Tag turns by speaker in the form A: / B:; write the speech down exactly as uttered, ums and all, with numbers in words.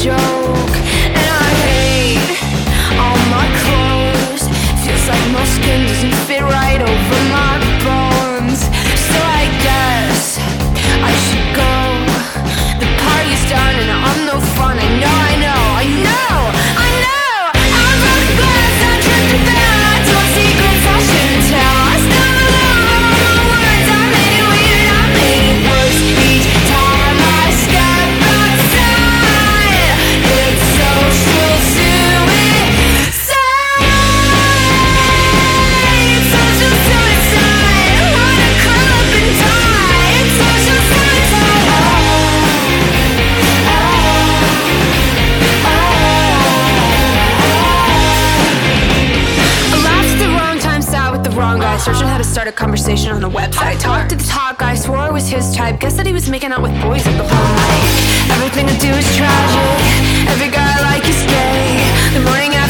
A: joke. And I hate all my clothes. Feels like my skin doesn't fit right over my bones. So I guess I should go. The party's done and I'm no fun. I know, I know, I know, I know. I'm broken glass, I tripped the bell. I told secrets I shouldn't tell. I stumbled over all my words. I made it weird, I made it worse. Each time I step outside, it's social suicide. It's social suicide. Wanna curl up and die. It's social suicide. Oh, oh, oh. I laughed at the wrong time, sat with the wrong guy, searching how to start a conversation on a website. Talked to the top guy, swore I was his type. Guess that he was making out with boys at the whole night. Everything I do is tragic. Every guy I like is gay. The morning